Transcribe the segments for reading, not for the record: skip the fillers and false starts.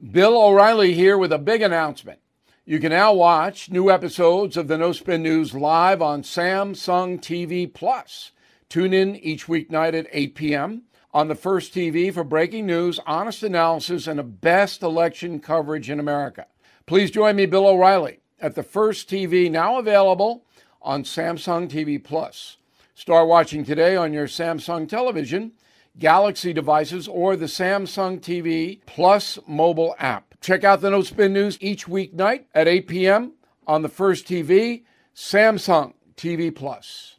Bill O'Reilly here with a big announcement. You can now watch new episodes of the No Spin News live on Samsung TV Plus. Tune in each weeknight at 8 p.m. on the First TV for breaking news, honest analysis, and the best election coverage in America. Please join me, Bill O'Reilly, at the First TV, now available on Samsung TV Plus. Start watching today on your Samsung television, Galaxy devices, or the Samsung TV Plus mobile app. Check out the No Spin News each weeknight at 8 p.m. on the First TV, Samsung TV Plus.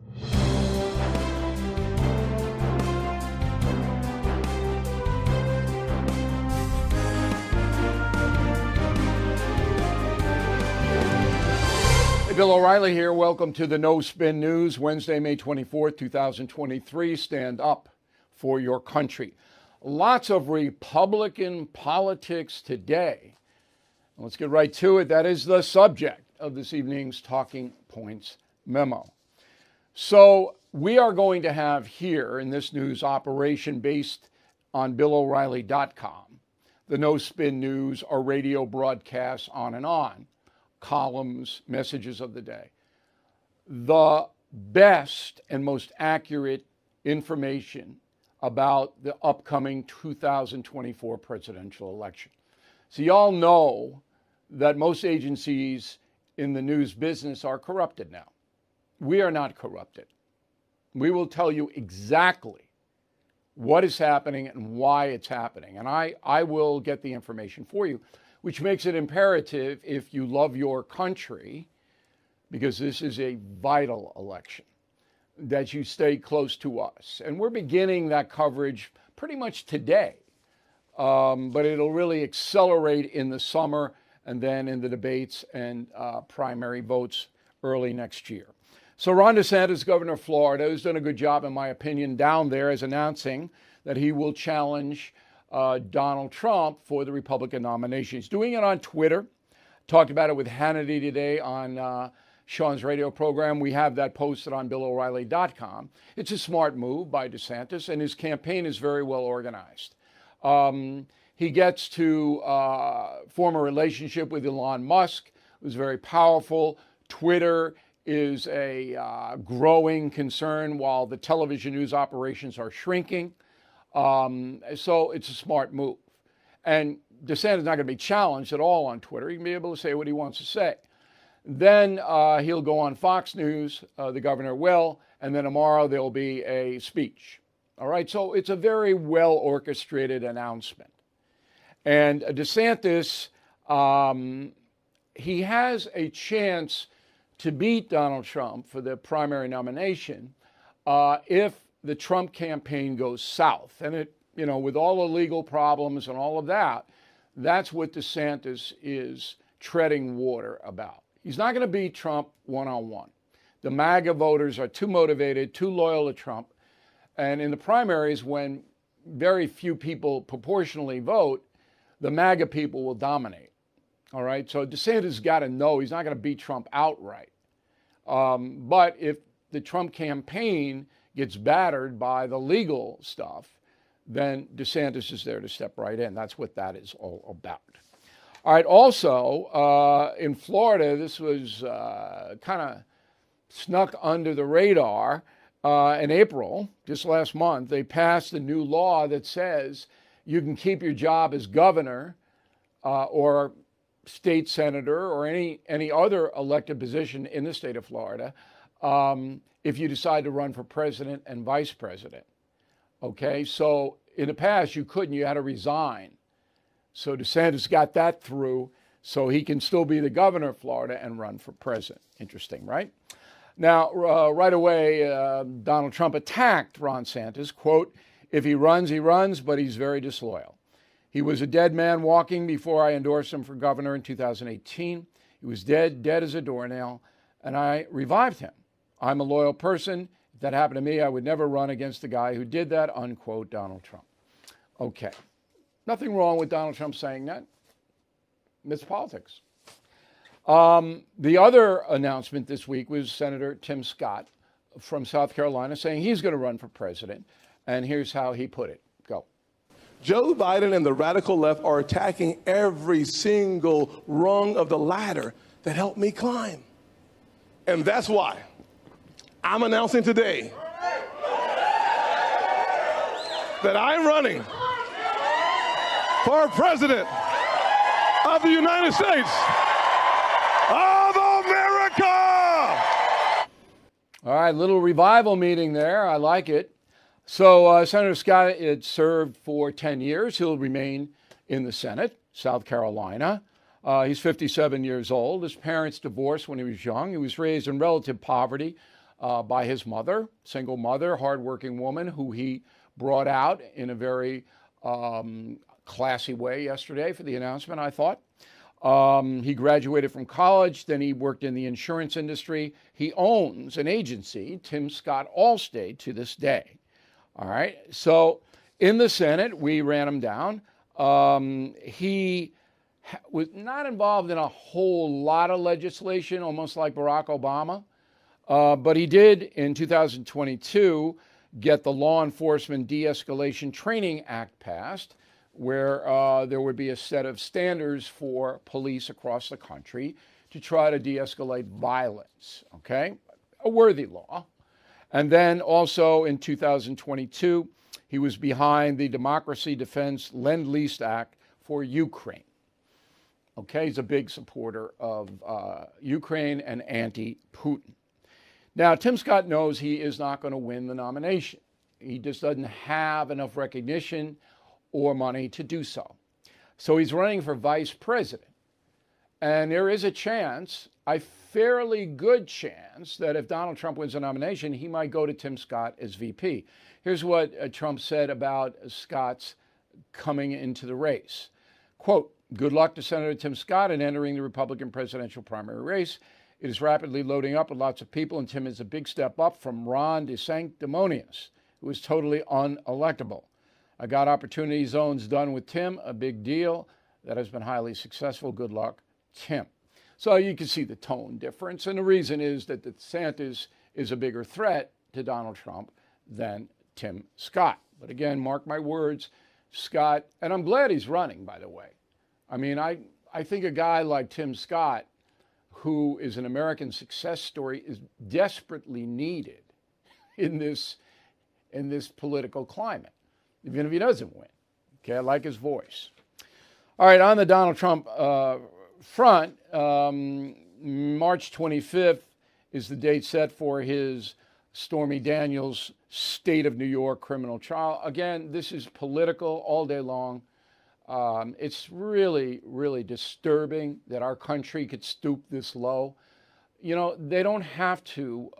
Hey, Bill O'Reilly here. Welcome to the No Spin News, Wednesday, May 24th, 2023. Stand up for your country. Lots of Republican politics today. Let's get right to it. That is the subject of this evening's Talking Points memo. So we are going to have here in this news operation based on BillO'Reilly.com, the No Spin News, our radio broadcasts on and on, columns, messages of the day, the best and most accurate information about the upcoming 2024 presidential election. So y'all know that most agencies in the news business are corrupted now. We are not corrupted. We will tell you exactly what is happening and why it's happening. And I will get the information for you, which makes it imperative, if you love your country, because this is a vital election, that you stay close to us. And we're beginning that coverage pretty much today, but it'll really accelerate in the summer and then in the debates and primary votes early next year. So Ron DeSantis, governor of Florida, has done a good job, in my opinion, down there, as announcing that he will challenge Donald Trump for the Republican nomination. He's doing it on Twitter. Talked about it with Hannity today on Sean's radio program. We have that posted on BillO'Reilly.com. It's a smart move by DeSantis, and his campaign is very well organized. He gets to form a relationship with Elon Musk, who's very powerful. Twitter is a growing concern while the television news operations are shrinking. So it's a smart move. And DeSantis is not going to be challenged at all on Twitter. He can be able to say what he wants to say. Then he'll go on Fox News, the governor will, and then tomorrow there'll be a speech. All right, so it's a very well orchestrated announcement. And DeSantis, he has a chance to beat Donald Trump for the primary nomination if the Trump campaign goes south. And it, you know, with all the legal problems and all of that, that's what DeSantis is treading water about. He's not going to beat Trump one-on-one. The MAGA voters are too motivated, too loyal to Trump. And in the primaries, when very few people proportionally vote, the MAGA people will dominate. All right? So DeSantis got to know he's not going to beat Trump outright. But if the Trump campaign gets battered by the legal stuff, then DeSantis is there to step right in. That's what that is all about. All right, also, in Florida, this was kind of snuck under the radar. In April, just last month, they passed a new law that says you can keep your job as governor or state senator or any other elected position in the state of Florida if you decide to run for president and vice president. Okay, so in the past, you couldn't. You had to resign. So DeSantis got that through, so he can still be the governor of Florida and run for president. Interesting, right? Now, right away, Donald Trump attacked Ron DeSantis, quote, "If he runs, but he's very disloyal. He was a dead man walking before I endorsed him for governor in 2018. He was dead as a doornail, and I revived him. I'm a loyal person. If that happened to me, I would never run against the guy who did that," unquote, Donald Trump. Okay. Nothing wrong with Donald Trump saying that. It's politics. The other announcement this week was Senator Tim Scott from South Carolina saying he's going to run for president. And here's how he put it. Go. Joe Biden and the radical left are attacking every single rung of the ladder that helped me climb. And that's why I'm announcing today that I'm running for president of the United States of America. All right, little revival meeting there. I like it. So Senator Scott had served for 10 years. He'll remain in the Senate, South Carolina. He's 57 years old. His parents divorced when he was young. He was raised in relative poverty by his mother, single mother, hardworking woman who he brought out in a very classy way yesterday for the announcement, I thought. He graduated from college, then he worked in the insurance industry. He owns an agency, Tim Scott Allstate, to this day. All right, so in the Senate, we ran him down. He was not involved in a whole lot of legislation, almost like Barack Obama, but he did in 2022 get the Law Enforcement De-Escalation Training Act passed, where there would be a set of standards for police across the country to try to de-escalate violence, okay? A worthy law. And then also in 2022, he was behind the Democracy Defense Lend-Lease Act for Ukraine. Okay, he's a big supporter of Ukraine and anti-Putin. Now, Tim Scott knows he is not going to win the nomination. He just doesn't have enough recognition or money to do so. So he's running for vice president. And there is a chance, a fairly good chance, that if Donald Trump wins the nomination, he might go to Tim Scott as VP. Here's what Trump said about Scott's coming into the race. Quote, "Good luck to Senator Tim Scott in entering the Republican presidential primary race. It is rapidly loading up with lots of people, and Tim is a big step up from Ron DeSanctimonious, who is totally unelectable. I got opportunity zones done with Tim, a big deal. That has been highly successful. Good luck, Tim." So you can see the tone difference. And the reason is that DeSantis is a bigger threat to Donald Trump than Tim Scott. But again, mark my words, Scott, and I'm glad he's running, by the way. I mean, I think a guy like Tim Scott, who is an American success story, is desperately needed in this political climate, even if he doesn't win. Okay, I like his voice. All right, on the Donald Trump front, March 25th is the date set for his Stormy Daniels State of New York criminal trial. Again, this is political all day long. It's really, really disturbing that our country could stoop this low. You know, they don't have to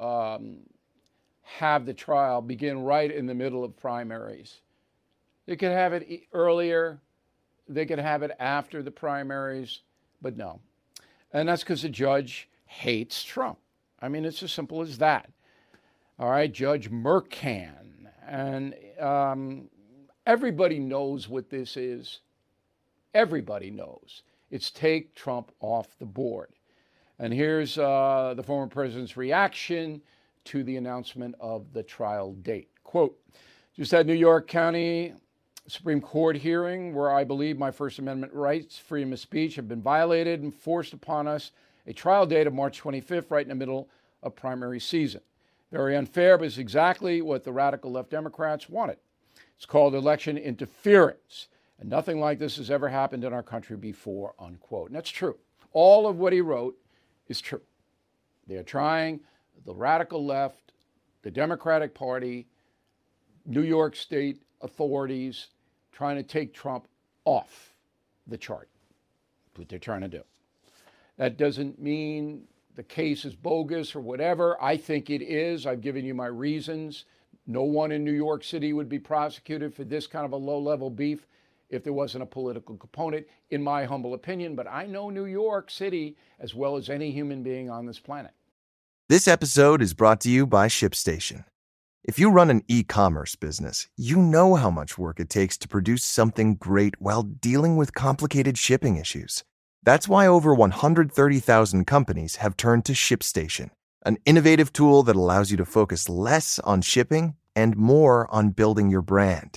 have the trial begin right in the middle of primaries. They could have it earlier. They could have it after the primaries, but no. And that's because the judge hates Trump. I mean, it's as simple as that. All right, Judge Mercan. And everybody knows what this is. Everybody knows. It's take Trump off the board. And here's the former president's reaction to the announcement of the trial date. Quote, "Just had New York County Supreme Court hearing where I believe my First Amendment rights, freedom of speech, have been violated and forced upon us a trial date of March 25th, right in the middle of primary season. Very unfair, but it's exactly what the radical left Democrats wanted. It's called election interference, and nothing like this has ever happened in our country before," unquote. And that's true. All of what he wrote is true. They're trying, the radical left, the Democratic Party, New York State authorities, trying to take Trump off the chart. That's what they're trying to do. That doesn't mean the case is bogus or whatever. I think it is. I've given you my reasons. No one in New York City would be prosecuted for this kind of a low-level beef if there wasn't a political component, in my humble opinion. But I know New York City as well as any human being on this planet. This episode is brought to you by ShipStation. If you run an e-commerce business, you know how much work it takes to produce something great while dealing with complicated shipping issues. That's why over 130,000 companies have turned to ShipStation, an innovative tool that allows you to focus less on shipping and more on building your brand.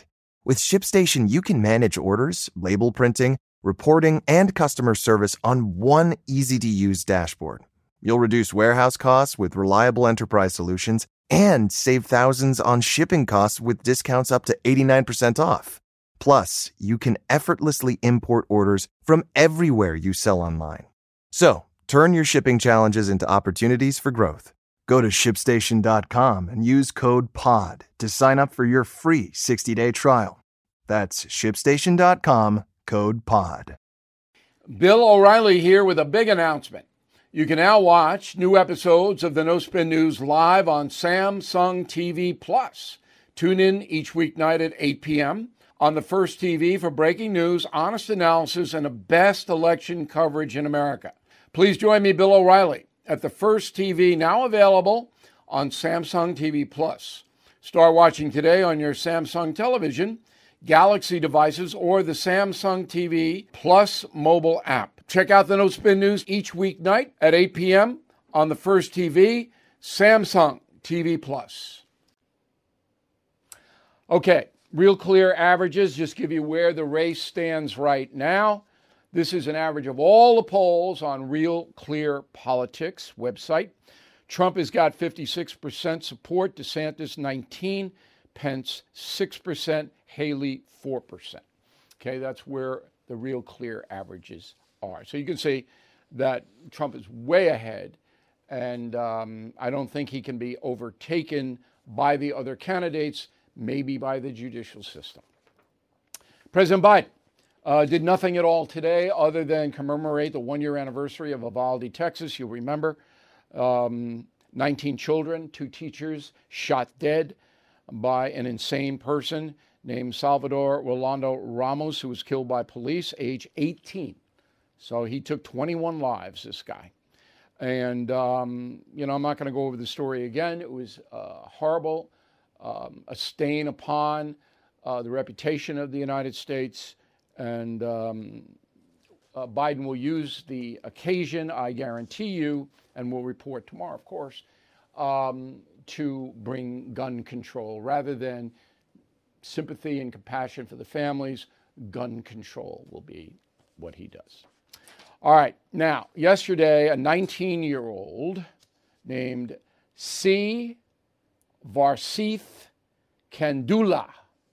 With ShipStation, you can manage orders, label printing, reporting, and customer service on one easy-to-use dashboard. You'll reduce warehouse costs with reliable enterprise solutions and save thousands on shipping costs with discounts up to 89% off. Plus, you can effortlessly import orders from everywhere you sell online. So, turn your shipping challenges into opportunities for growth. Go to ShipStation.com and use code POD to sign up for your free 60-day trial. That's ShipStation.com, code POD. Bill O'Reilly here with a big announcement. You can now watch new episodes of the No Spin News live on Samsung TV Plus. Tune in each weeknight at 8 p.m. on the First TV for breaking news, honest analysis, and the best election coverage in America. Please join me, Bill O'Reilly, at the First TV, now available on Samsung TV Plus. Start watching today on your Samsung television, Galaxy devices, or the Samsung TV Plus mobile app. Check out the No Spin News each weeknight at 8 p.m. on the First TV, Samsung TV Plus. Okay, Real Clear averages just give you where the race stands right now. This is an average of all the polls on Real Clear Politics website. Trump has got 56% support, DeSantis 19%, Pence 6%, Haley 4%. Okay, that's where the Real Clear averages are. So you can see that Trump is way ahead, and I don't think he can be overtaken by the other candidates, maybe by the judicial system. President Biden did nothing at all today other than commemorate the one-year anniversary of Uvalde, Texas. You'll remember 19 children, 2 teachers shot dead by an insane person named Salvador Rolando Ramos, who was killed by police, age 18. So he took 21 lives, this guy. And, I'm not going to go over the story again. It was horrible, a stain upon the reputation of the United States. And Biden will use the occasion, I guarantee you, and we'll report tomorrow, of course, to bring gun control. Rather than sympathy and compassion for the families, gun control will be what he does. All right, now, yesterday, a 19-year-old named C. Varsith Kandula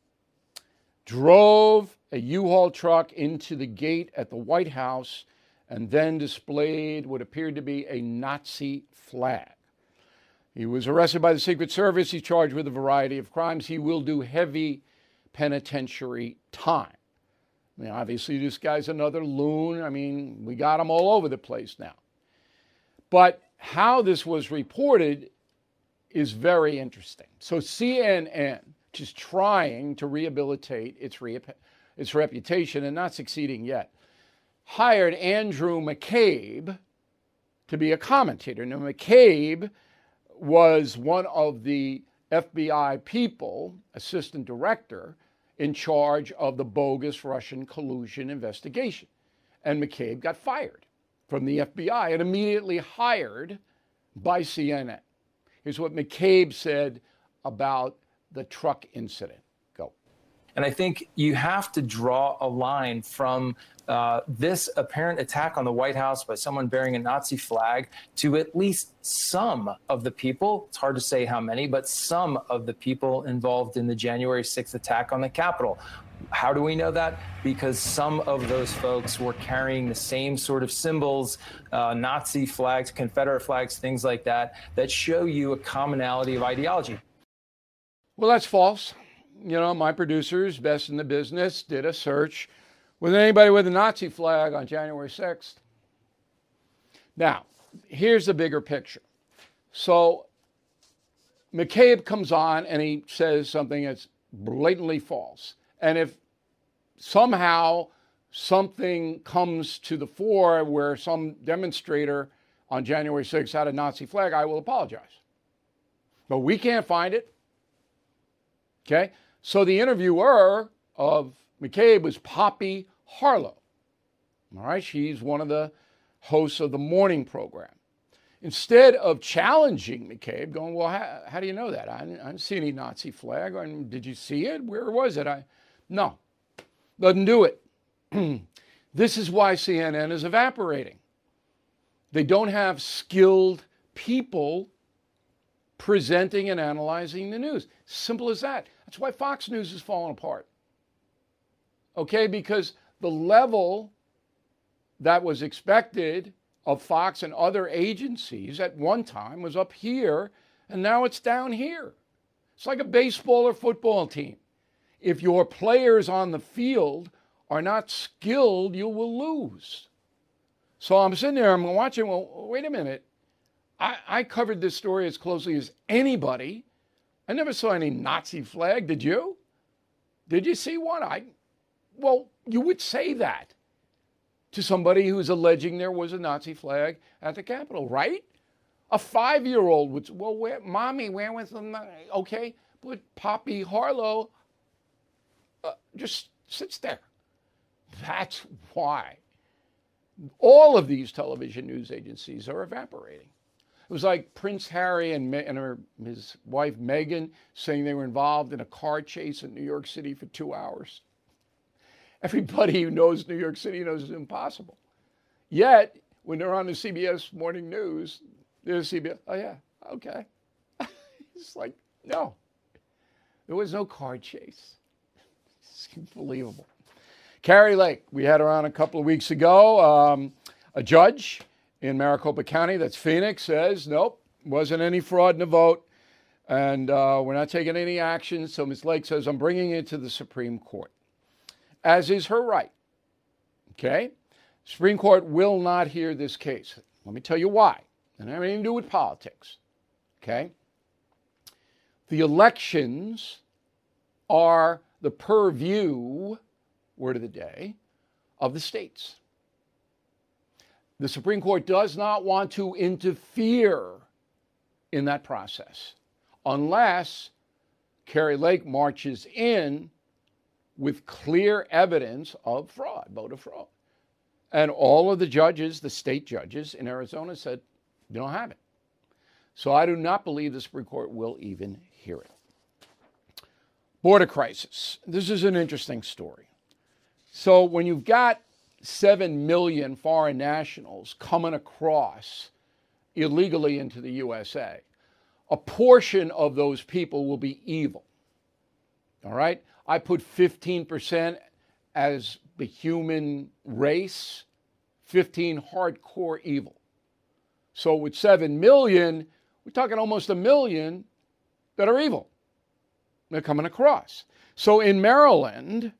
drove a U-Haul truck into the gate at the White House and then displayed what appeared to be a Nazi flag. He was arrested by the Secret Service. He's charged with a variety of crimes. He will do heavy penitentiary time. I mean, obviously, this guy's another loon. I mean, we got him all over the place now. But how this was reported is very interesting. So CNN, just trying to rehabilitate its reputation and not succeeding yet, hired Andrew McCabe to be a commentator. Now, McCabe was one of the FBI people, assistant director, in charge of the bogus Russian collusion investigation. And McCabe got fired from the FBI and immediately hired by CNN. Here's what McCabe said about the truck incident. Go. And I think you have to draw a line from this apparent attack on the White House by someone bearing a Nazi flag to at least some of the people, it's hard to say how many, but some of the people involved in the January 6th attack on the Capitol. How do we know that? Because some of those folks were carrying the same sort of symbols, Nazi flags, Confederate flags, things like that, that show you a commonality of ideology. Well, that's false. My producers, best in the business, did a search with anybody with a Nazi flag on January 6th. Now, here's the bigger picture. So McCabe comes on and he says something that's blatantly false. And if somehow something comes to the fore where some demonstrator on January 6th had a Nazi flag, I will apologize. But we can't find it. Okay? So the interviewer of McCabe was Poppy Harlow. All right? She's one of the hosts of the morning program. Instead of challenging McCabe, going, well, how do you know that? I didn't see any Nazi flag. Did you see it? Where was it? No, doesn't do it. This is why CNN is evaporating. They don't have skilled people presenting and analyzing the news. Simple as that. That's why Fox News is falling apart. Okay, because the level that was expected of Fox and other agencies at one time was up here, and now it's down here. It's like a baseball or football team. If your players on the field are not skilled, you will lose. So I'm sitting there, I'm watching, well, wait a minute. I covered this story as closely as anybody. I never saw any Nazi flag. Did you? Did you see one? Well, you would say that to somebody who's alleging there was a Nazi flag at the Capitol, right? A 5-year-old would say, well, Mommy, where was the... Okay, but Poppy Harlow just sits there. That's why all of these television news agencies are evaporating. It was like Prince Harry and his wife Meghan saying they were involved in a car chase in New York City for 2 hours. Everybody who knows New York City knows it's impossible. Yet, when they're on the CBS Morning News, there's CBS, oh yeah, okay. It's like, no, there was no car chase. It's unbelievable. Kari Lake, we had her on a couple of weeks ago. A judge in Maricopa County, that's Phoenix, says, nope, wasn't any fraud in the vote, and we're not taking any action. So Ms. Lake says, I'm bringing it to the Supreme Court, as is her right. Okay? Supreme Court will not hear this case. Let me tell you why. It doesn't have anything to do with politics. Okay? The elections are the purview, word of the day, of the states. The Supreme Court does not want to interfere in that process unless Kari Lake marches in with clear evidence of fraud, voter fraud. And all of the judges, the state judges in Arizona said, you don't have it. So I do not believe the Supreme Court will even hear it. Border crisis. This is an interesting story. So when you've got 7 million foreign nationals coming across illegally into the USA, a portion of those people will be evil. All right? I put 15% as the human race, 15 hardcore evil. So with 7 million, we're talking almost 1 million that are evil. They're coming across. So in Maryland,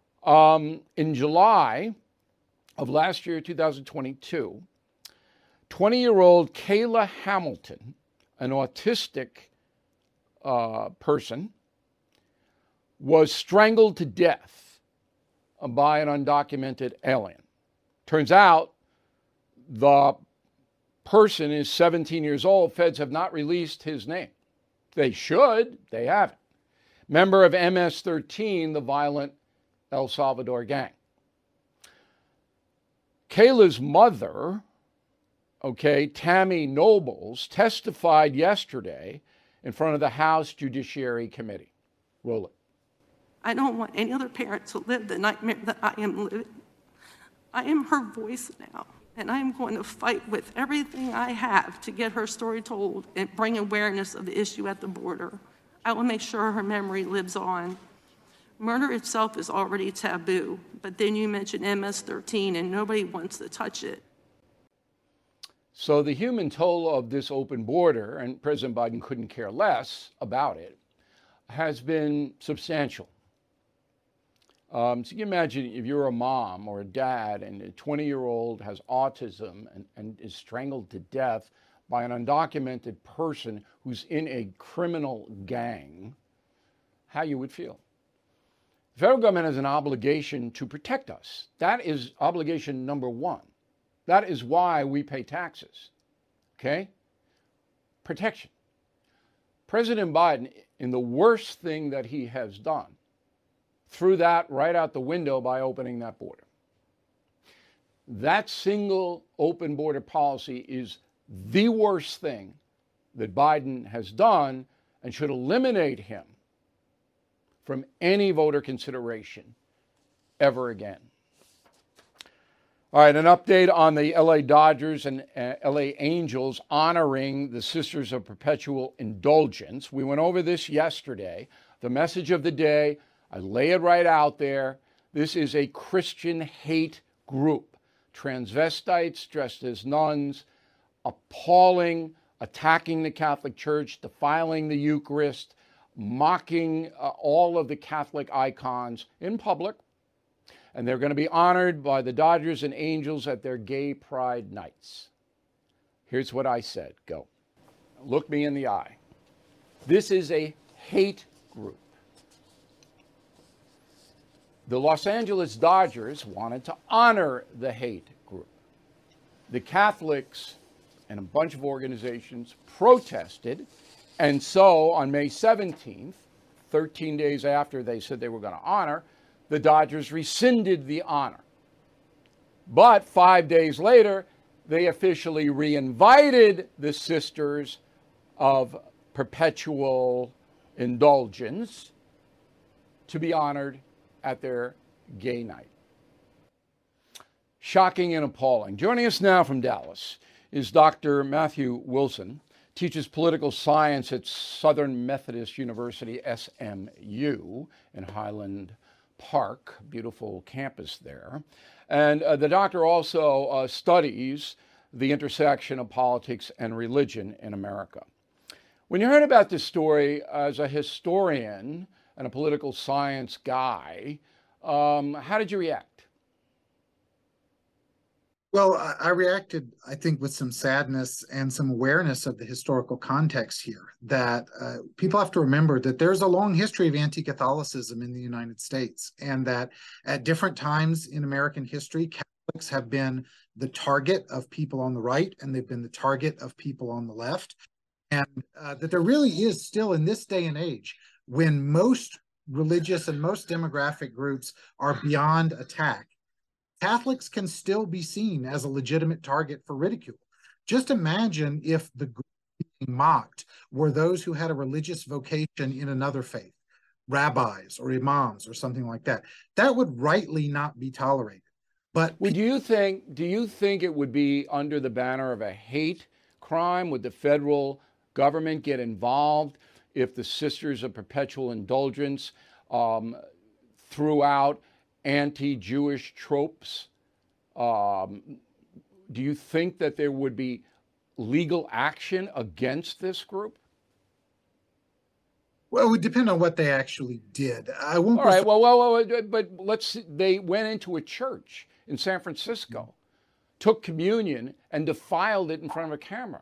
in July of last year, 2022, 20-year-old Kayla Hamilton, an autistic person, was strangled to death by an undocumented alien. Turns out the person is 17 years old. Feds have not released his name. They should. They haven't. Member of MS-13, the violent El Salvador gang. Kayla's mother, Tammy Nobles, testified yesterday in front of the House Judiciary Committee. Roll it. I don't want any other parent to live the nightmare that I am living. I am her voice now, and I am going to fight with everything I have to get her story told and bring awareness of the issue at the border. I will make sure her memory lives on. Murder itself is already taboo, but then you mention MS-13 and nobody wants to touch it. So the human toll of this open border, and President Biden couldn't care less about it, has been substantial. So you can imagine if you're a mom or a dad and a 20-year-old has autism and is strangled to death by an undocumented person who's in a criminal gang, how you would feel. The federal government has an obligation to protect us. That is obligation number one. That is why we pay taxes. Okay? Protection. President Biden, in the worst thing that he has done, threw that right out the window by opening that border. That single open border policy is the worst thing that Biden has done and should eliminate him from any voter consideration ever again. All right, an update on the LA Dodgers and LA Angels honoring the Sisters of Perpetual Indulgence. We went over this yesterday. The message of the day, I lay it right out there. This is a Christian hate group. Transvestites dressed as nuns, appalling, attacking the Catholic Church, defiling the Eucharist, mocking all of the Catholic icons in public. And they're going to be honored by the Dodgers and Angels at their gay pride nights. Here's what I said. Go. Look me in the eye. This is a hate group. The Los Angeles Dodgers wanted to honor the hate group. The Catholics and a bunch of organizations protested. And so on May 17th, 13 days after they said they were going to honor, the Dodgers rescinded the honor. But 5 days later, they officially reinvited the Sisters of Perpetual Indulgence to be honored at their gay night. Shocking and appalling. Joining us now from Dallas is Dr. Matthew Wilson, teaches political science at Southern Methodist University, SMU, in Highland Park, beautiful campus there. And the doctor also studies the intersection of politics and religion in America. When you heard about this story as a historian and a political science guy, how did you react? Well, I reacted, I think, with some sadness and some awareness of the historical context here, that people have to remember that there's a long history of anti-Catholicism in the United States, and that at different times in American history, Catholics have been the target of people on the right, and they've been the target of people on the left, and that there really is still, in this day and age, when most religious and most demographic groups are beyond attack, Catholics can still be seen as a legitimate target for ridicule. Just imagine if the group being mocked were those who had a religious vocation in another faith, rabbis or imams or something like that. That would rightly not be tolerated. But do you think it would be under the banner of a hate crime? Would the federal government get involved if the Sisters of Perpetual Indulgence threw out anti-Jewish tropes? Do you think that there would be legal action against this group? Well, it would depend on what they actually did. I won't. All right. Well, but they went into a church in San Francisco, took communion, and defiled it in front of a camera.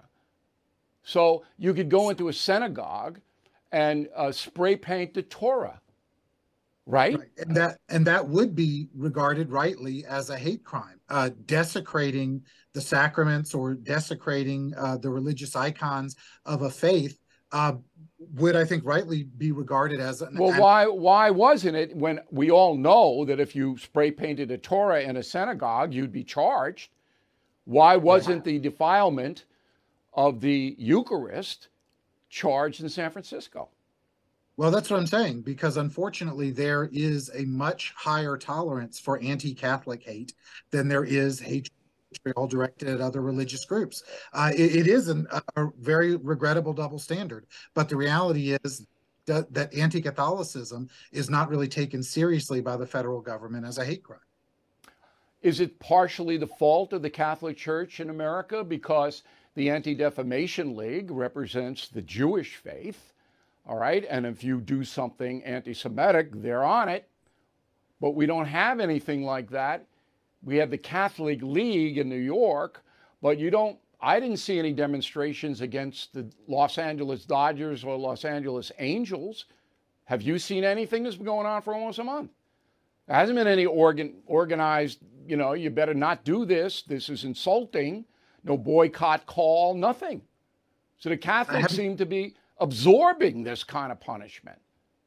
So you could go into a synagogue and spray paint the Torah. Right. And that would be regarded rightly as a hate crime. Desecrating the sacraments or desecrating the religious icons of a faith would, I think, rightly be regarded as an... Well, why wasn't it, when we all know that if you spray painted a Torah in a synagogue, you'd be charged? Why wasn't the defilement of the Eucharist charged in San Francisco? Well, that's what I'm saying, because unfortunately there is a much higher tolerance for anti-Catholic hate than there is hate all directed at other religious groups. It is a very regrettable double standard, but the reality is that anti-Catholicism is not really taken seriously by the federal government as a hate crime. Is it partially the fault of the Catholic Church in America because the Anti-Defamation League represents the Jewish faith? All right, and if you do something anti-Semitic, they're on it. But we don't have anything like that. We have the Catholic League in New York, but I didn't see any demonstrations against the Los Angeles Dodgers or Los Angeles Angels. Have you seen anything that's been going on for almost a month? There hasn't been any organized, you better not do this. This is insulting. No boycott call, nothing. So the Catholics seem to be absorbing this kind of punishment.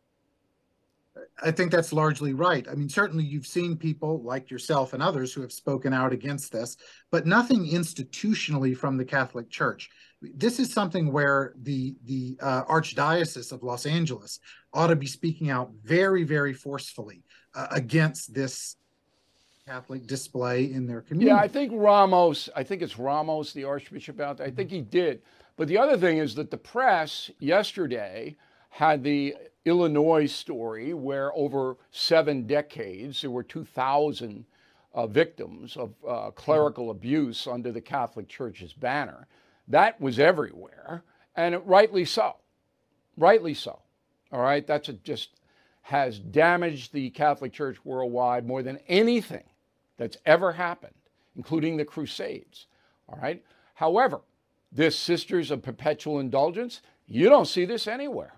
I think that's largely right. I mean, certainly you've seen people like yourself and others who have spoken out against this, but nothing institutionally from the Catholic Church. This is something where the Archdiocese of Los Angeles ought to be speaking out very, very forcefully against this Catholic display in their community. Yeah, I think it's Ramos, the Archbishop out there. I think he did. But the other thing is that the press yesterday had the Illinois story where over 7 decades, there were 2,000 victims of clerical abuse under the Catholic Church's banner. That was everywhere, and rightly so. Rightly so. All right, just has damaged the Catholic Church worldwide more than anything that's ever happened, including the Crusades. All right. However, this Sisters of Perpetual Indulgence, you don't see this anywhere.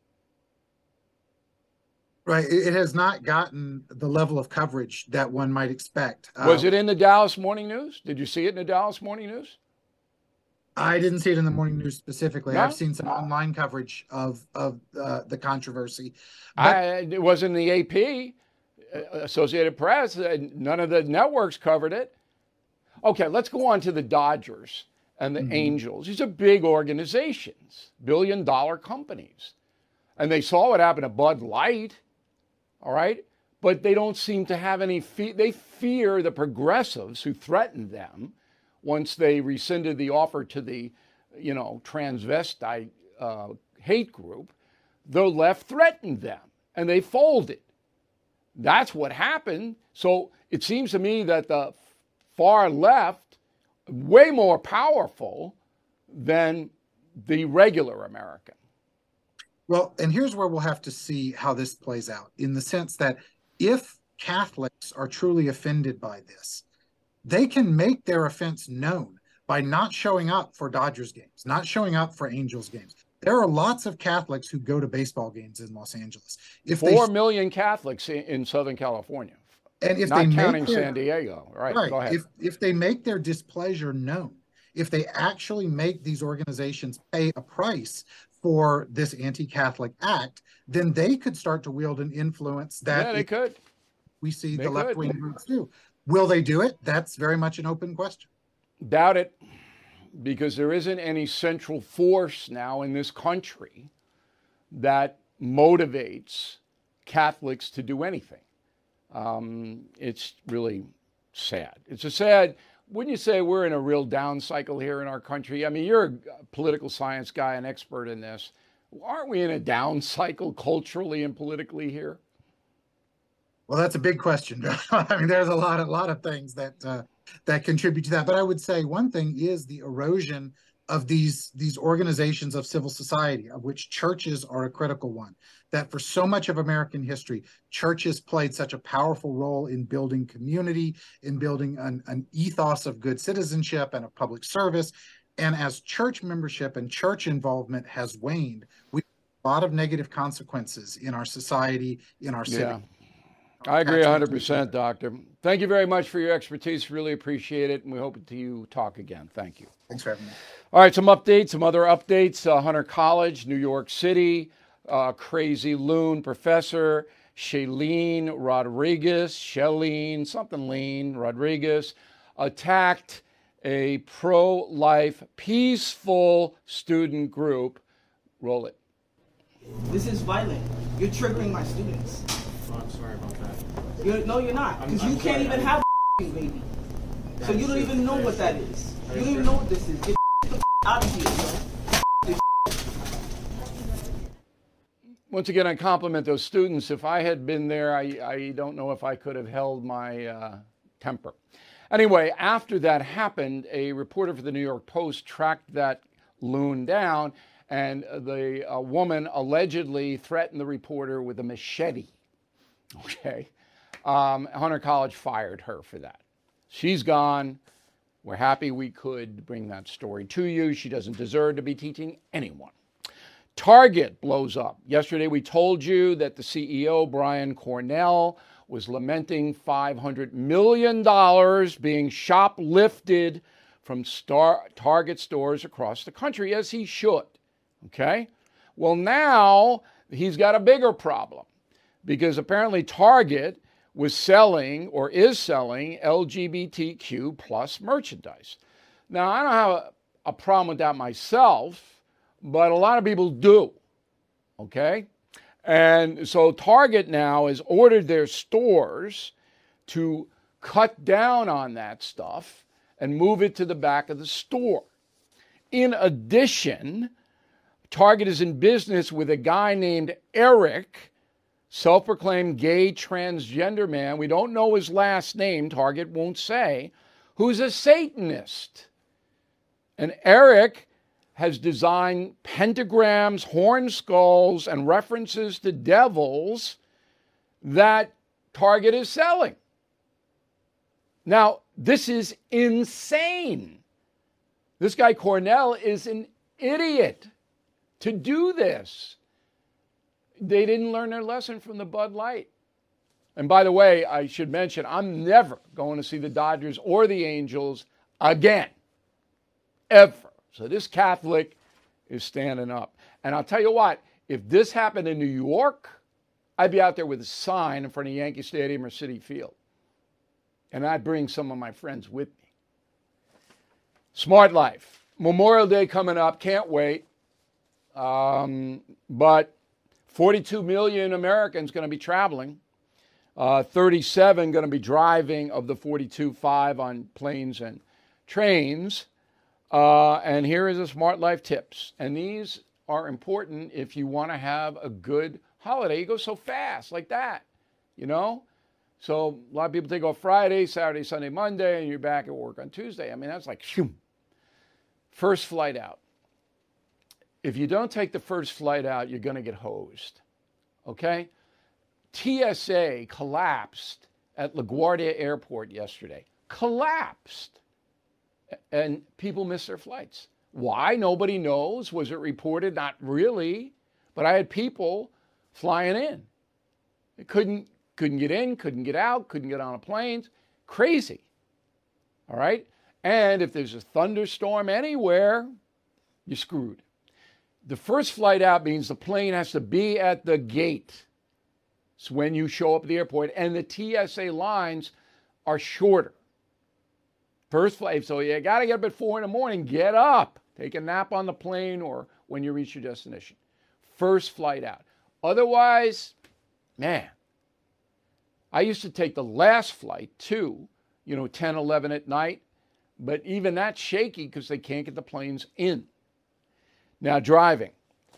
Right. It has not gotten the level of coverage that one might expect. Was it in the Dallas Morning News? Did you see it in the Dallas Morning News? I didn't see it in the Morning News specifically. No? I've seen some online coverage of the controversy. It was in the AP, Associated Press. None of the networks covered it. Okay, let's go on to the Dodgers and the Angels. These are big organizations, billion-dollar companies. And they saw what happened to Bud Light. All right. But they don't seem to have any they fear the progressives who threatened them once they rescinded the offer to the, transvestite hate group. The left threatened them and they folded. That's what happened. So it seems to me that the far left, way more powerful than the regular American. Well, and here's where we'll have to see how this plays out, in the sense that if Catholics are truly offended by this, they can make their offense known by not showing up for Dodgers games, not showing up for Angels games. There are lots of Catholics who go to baseball games in Los Angeles. 4 million Catholics in Southern California, and if not counting San Diego. Right. Go ahead. If they make their displeasure known, if they actually make these organizations pay a price for this anti-Catholic act, then they could start to wield an influence that they could. We see the left-wing groups do. Will they do it? That's very much an open question. Doubt it, because there isn't any central force now in this country that motivates Catholics to do anything. It's really sad. Wouldn't you say we're in a real down cycle here in our country? I mean, you're a political science guy, an expert in this. Aren't we in a down cycle culturally and politically here? Well, that's a big question. I mean, there's a lot of things that contribute to that. But I would say one thing is the erosion of these organizations of civil society, of which churches are a critical one. That for so much of American history, churches played such a powerful role in building community, in building an ethos of good citizenship and of public service. And as church membership and church involvement has waned, we have a lot of negative consequences in our society, in our city. Yeah. I agree 100%, Doctor. Thank you very much for your expertise. Really appreciate it. And we hope to talk again. Thank you. Thanks for having me. All right, some other updates. Hunter College, New York City, crazy loon professor, Shailene Rodriguez, attacked a pro-life, peaceful student group. Roll it. This is violent. You're triggering my students. Oh, I'm sorry about that. You're not. Because you can't even have a baby. So you don't even know what that is. You don't even know what this is. Get the out of here, bro. Once again, I compliment those students. If I had been there, I don't know if I could have held my temper. Anyway, after that happened, a reporter for the New York Post tracked that loon down, and the woman allegedly threatened the reporter with a machete. Okay. Hunter College fired her for that. She's gone. We're happy we could bring that story to you. She doesn't deserve to be teaching anyone. Target blows up. Yesterday we told you that the CEO, Brian Cornell, was lamenting $500 million being shoplifted from Target stores across the country, as he should. Okay? Well, now he's got a bigger problem, because apparently Target was selling or is selling LGBTQ plus merchandise. Now, I don't have a problem with that myself, but a lot of people do. Okay? And so Target now has ordered their stores to cut down on that stuff and move it to the back of the store. In addition, Target is in business with a guy named Eric, self-proclaimed gay transgender man. We don't know his last name, Target won't say, who's a Satanist. And Eric has designed pentagrams, horn skulls, and references to devils that Target is selling. Now, this is insane. This guy Cornell is an idiot to do this. They didn't learn their lesson from the Bud Light. And by the way, I should mention, I'm never going to see the Dodgers or the Angels again. Ever. So this Catholic is standing up. And I'll tell you what, if this happened in New York, I'd be out there with a sign in front of Yankee Stadium or Citi Field. And I'd bring some of my friends with me. Smart Life. Memorial Day coming up. Can't wait. But 42 million Americans going to be traveling. 37 going to be driving of the 42, 5 on planes and trains. And here is a Smart Life tips. And these are important if you want to have a good holiday. You go so fast like that, you know? So a lot of people take off Friday, Saturday, Sunday, Monday, and you're back at work on Tuesday. I mean, that's like, phew. First flight out. If you don't take the first flight out, you're going to get hosed, okay? TSA collapsed at LaGuardia Airport yesterday. Collapsed. And people missed their flights. Why? Nobody knows. Was it reported? Not really. But I had people flying in. They couldn't get in, couldn't get out, couldn't get on a plane. Crazy. All right? And if there's a thunderstorm anywhere, you're screwed. The first flight out means the plane has to be at the gate. It's when you show up at the airport. And the TSA lines are shorter. First flight, so you got to get up at 4 in the morning. Get up. Take a nap on the plane or when you reach your destination. First flight out. Otherwise, man, I used to take the last flight too, 10, 11 at night. But even that's shaky because they can't get the planes in. Now, driving.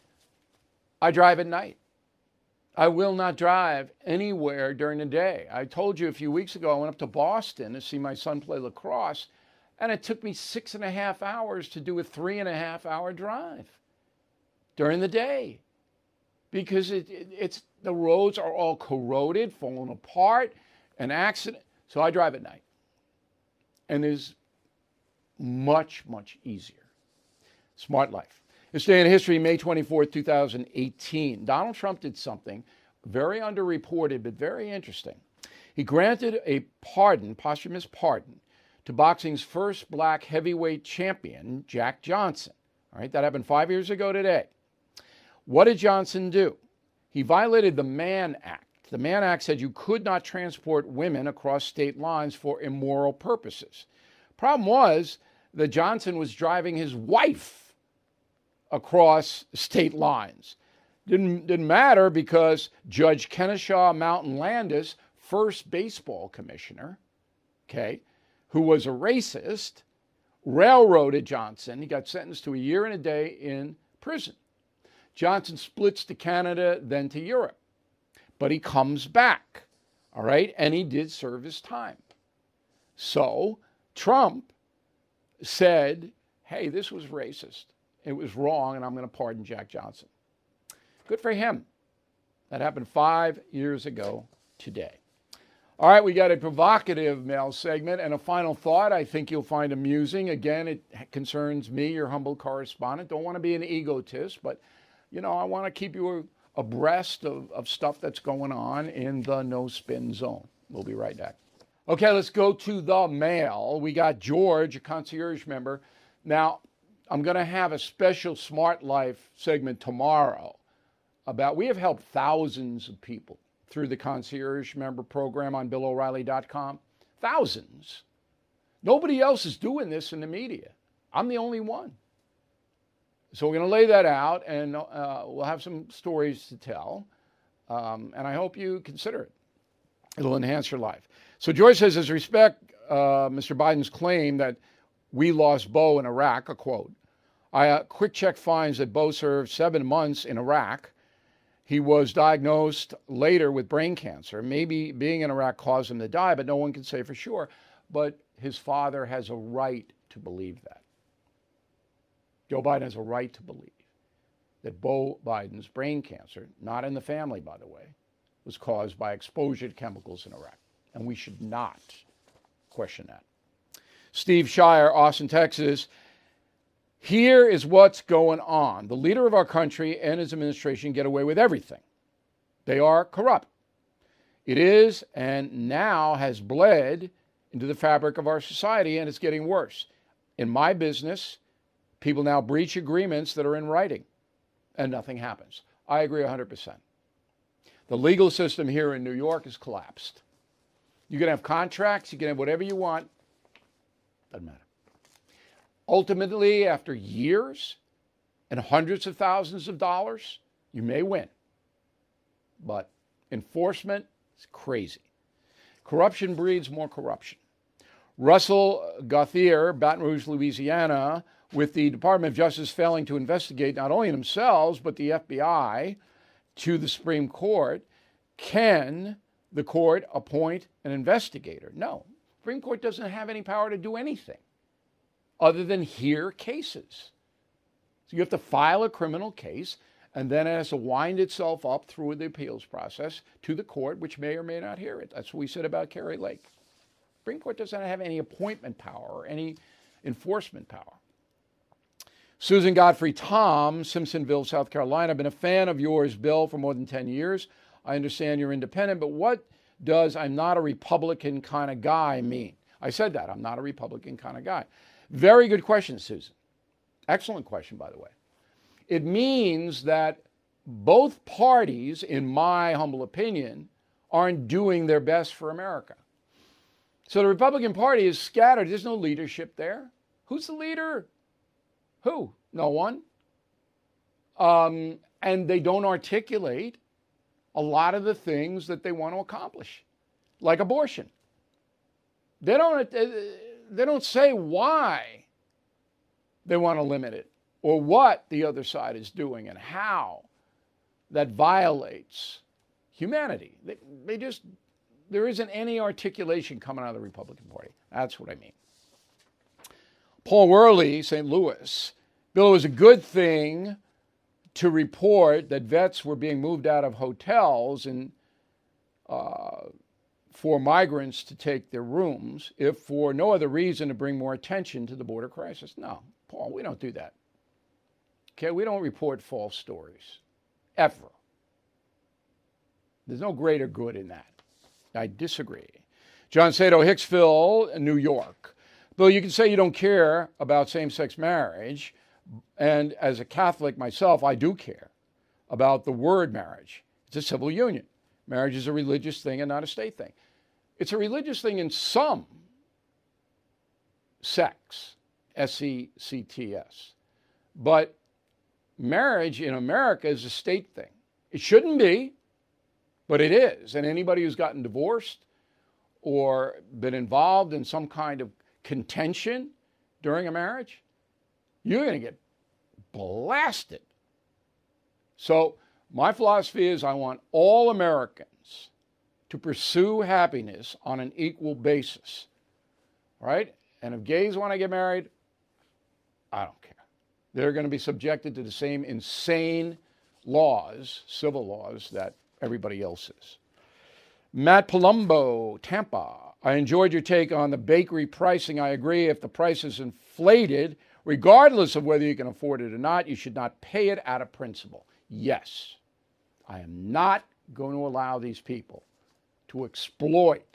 I drive at night. I will not drive anywhere during the day. I told you a few weeks ago, I went up to Boston to see my son play lacrosse, and it took me 6.5 hours to do a 3.5-hour drive during the day because it's the roads are all corroded, falling apart, an accident. So I drive at night, and it's much, much easier. Smart Life. This day in history, May 24th, 2018. Donald Trump did something very underreported, but very interesting. He granted a pardon, posthumous pardon, to boxing's first black heavyweight champion, Jack Johnson. All right, that happened 5 years ago today. What did Johnson do? He violated the Mann Act. The Mann Act said you could not transport women across state lines for immoral purposes. Problem was that Johnson was driving his wife across state lines. Didn't matter because Judge Kennesaw Mountain Landis, first baseball commissioner, who was a racist, railroaded Johnson. He got sentenced to 1 year and a day in prison. Johnson splits to Canada, then to Europe. But he comes back, all right? And he did serve his time. So Trump said, hey, this was racist. It was wrong, and I'm going to pardon Jack Johnson. Good for him. That happened 5 years ago today. All right, we got a provocative mail segment and a final thought I think you'll find amusing. Again, it concerns me, your humble correspondent. Don't want to be an egotist, but, I want to keep you abreast of stuff that's going on in the no spin zone. We'll be right back. Okay, let's go to the mail. We got George, a concierge member. Now, I'm going to have a special Smart Life segment tomorrow about, we have helped thousands of people through the concierge member program on BillO'Reilly.com. Thousands. Nobody else is doing this in the media. I'm the only one. So we're going to lay that out, and we'll have some stories to tell. And I hope you consider it. It'll enhance your life. So Joyce says, as respect Mr. Biden's claim that we lost Beau in Iraq, a quote, quick check finds that Beau served 7 months in Iraq. He was diagnosed later with brain cancer. Maybe being in Iraq caused him to die, but no one can say for sure. But his father has a right to believe that. Joe Biden has a right to believe that Beau Biden's brain cancer, not in the family, by the way, was caused by exposure to chemicals in Iraq. And we should not question that. Steve Shire, Austin, Texas. Here is what's going on. The leader of our country and his administration get away with everything. They are corrupt. It is, and now has bled into the fabric of our society, and it's getting worse. In my business, people now breach agreements that are in writing, and nothing happens. I agree 100%. The legal system here in New York has collapsed. You can have contracts, you can have whatever you want. Doesn't matter. Ultimately, after years and hundreds of thousands of dollars, you may win. But enforcement is crazy. Corruption breeds more corruption. Russell Gauthier, Baton Rouge, Louisiana, with the Department of Justice failing to investigate not only themselves, but the FBI to the Supreme Court, can the court appoint an investigator? No. The Supreme Court doesn't have any power to do anything other than hear cases. So you have to file a criminal case, and then it has to wind itself up through the appeals process to the court, which may or may not hear it. That's what we said about Kari Lake. The Supreme Court doesn't have any appointment power or any enforcement power. Susan Godfrey Tom, Simpsonville, South Carolina. I've been a fan of yours, Bill, for more than 10 years. I understand you're independent, but what does "I'm not a Republican kind of guy" mean? I said that. I'm not a Republican kind of guy. Very good question, Susan. Excellent question, by the way. It means that both parties, in my humble opinion, aren't doing their best for America. So the Republican Party is scattered. There's no leadership there. Who's the leader? Who? No one. And they don't articulate a lot of the things that they want to accomplish, like abortion. They don't say why they want to limit it or what the other side is doing and how that violates humanity. There isn't any articulation coming out of the Republican Party. That's what I mean. Paul Worley, St. Louis. Bill, it was a good thing to report that vets were being moved out of hotels and for migrants to take their rooms, if for no other reason to bring more attention to the border crisis. No, Paul, we don't do that. Okay, we don't report false stories, ever. There's no greater good in that. I disagree. John Sato, Hicksville, New York. Bill, you can say you don't care about same-sex marriage, and as a Catholic myself, I do care about the word marriage. It's a civil union. Marriage is a religious thing and not a state thing. It's a religious thing in some sects, S-E-C-T-S. But marriage in America is a state thing. It shouldn't be, but it is. And anybody who's gotten divorced or been involved in some kind of contention during a marriage, you're going to get blasted. So my philosophy is I want all Americans to pursue happiness on an equal basis, right? And if gays want to get married, I don't care. They're going to be subjected to the same insane laws, civil laws, that everybody else is. Matt Palumbo, Tampa. I enjoyed your take on the bakery pricing. I agree. If the price is inflated, regardless of whether you can afford it or not, you should not pay it out of principle. Yes, I am not going to allow these people to exploit.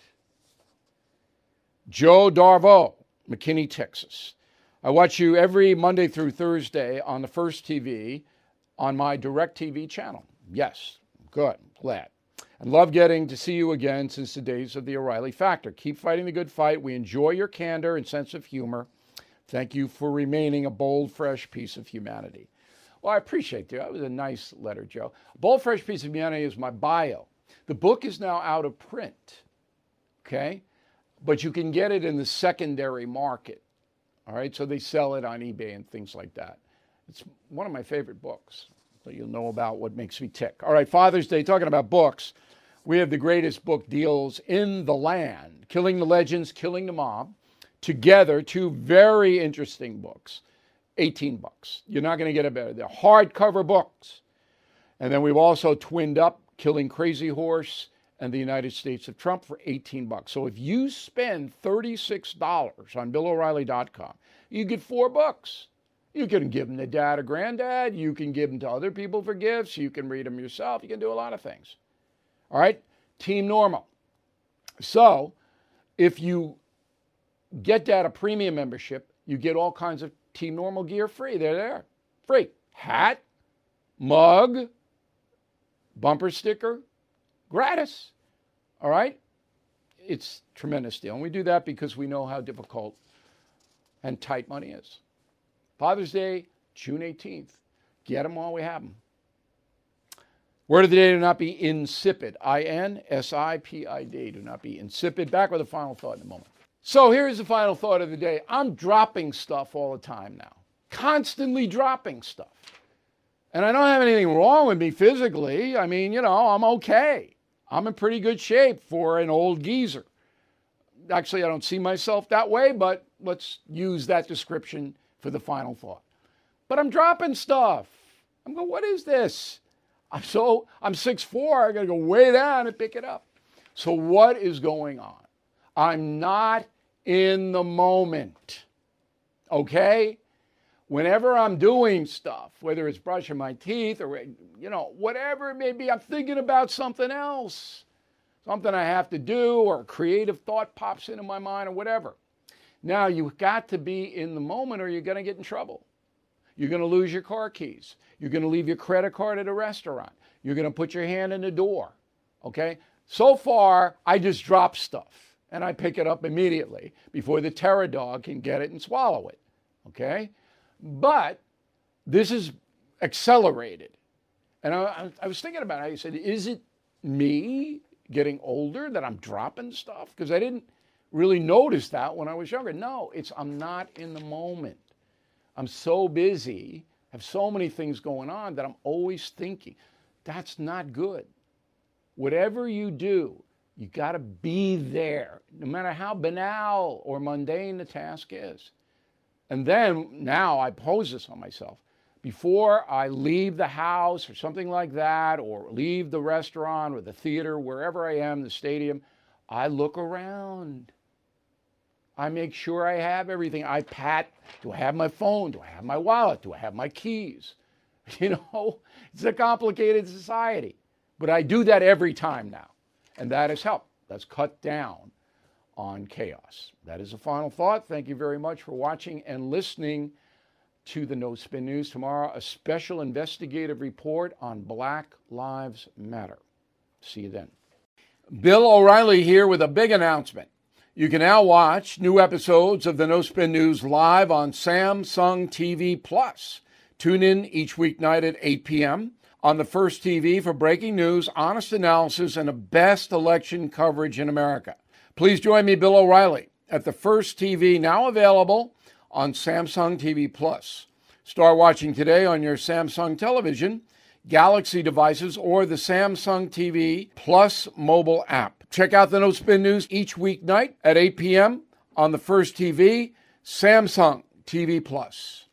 Joe Darvo, McKinney, Texas. I watch you every Monday through Thursday on the First TV on my DirecTV channel. Yes, good, glad. And love getting to see you again since the days of the O'Reilly Factor. Keep fighting the good fight. We enjoy your candor and sense of humor. Thank you for remaining a bold, fresh piece of humanity. Well, I appreciate you. That was a nice letter, Joe. Bold, fresh piece of humanity is my bio. The book is now out of print, okay? But you can get it in the secondary market, all right? So they sell it on eBay and things like that. It's one of my favorite books, so you'll know about what makes me tick. All right, Father's Day, talking about books. We have the greatest book deals in the land, Killing the Legends, Killing the Mob. Together, two very interesting books, $18. You're not going to get it better. They're hardcover books. And then we've also twinned up Killing Crazy Horse and the United States of Trump for $18. So if you spend $36 on BillO'Reilly.com, you get 4 books. You can give them to dad or granddad. You can give them to other people for gifts. You can read them yourself. You can do a lot of things. All right? Team Normal. So if you get that a premium membership, you get all kinds of Team Normal gear free. They're there. Free. Hat, mug, bumper sticker, gratis. All right? It's a tremendous deal. And we do that because we know how difficult and tight money is. Father's Day, June 18th. Get them while we have them. Word of the day, do not be insipid. INSIPID. Do not be insipid. Back with a final thought in a moment. So here's the final thought of the day. I'm dropping stuff all the time now. Constantly dropping stuff. And I don't have anything wrong with me physically. I mean, I'm okay. I'm in pretty good shape for an old geezer. Actually, I don't see myself that way, but let's use that description for the final thought. But I'm dropping stuff. I'm going, what is this? I'm 6'4", I got to go way down and pick it up. So what is going on? I'm not in the moment, okay? Whenever I'm doing stuff, whether it's brushing my teeth or, whatever it may be, I'm thinking about something else, something I have to do, or a creative thought pops into my mind or whatever. Now, you've got to be in the moment or you're going to get in trouble. You're going to lose your car keys. You're going to leave your credit card at a restaurant. You're going to put your hand in the door, okay? So far, I just drop stuff. And I pick it up immediately before the terror dog can get it and swallow it, okay? But this is accelerated. And I was thinking about it. I said, is it me getting older that I'm dropping stuff? Because I didn't really notice that when I was younger. No, I'm not in the moment. I'm so busy, have so many things going on that I'm always thinking. That's not good. Whatever you do, you got to be there, no matter how banal or mundane the task is. And then now I pose this on myself. Before I leave the house or something like that, or leave the restaurant or the theater, wherever I am, the stadium, I look around. I make sure I have everything. I pat, do I have my phone? Do I have my wallet? Do I have my keys? It's a complicated society. But I do that every time now. And that has helped. That's cut down on chaos. That is a final thought. Thank you very much for watching and listening to the No Spin News. Tomorrow, a special investigative report on Black Lives Matter. See you then. Bill O'Reilly here with a big announcement. You can now watch new episodes of the No Spin News live on Samsung TV Plus. Tune in each weeknight at 8 p.m. on the First TV for breaking news, honest analysis, and the best election coverage in America. Please join me, Bill O'Reilly, at the First TV, now available on Samsung TV Plus. Start watching today on your Samsung television, Galaxy devices, or the Samsung TV Plus mobile app. Check out the No Spin News each weeknight at 8 p.m. on the First TV, Samsung TV Plus.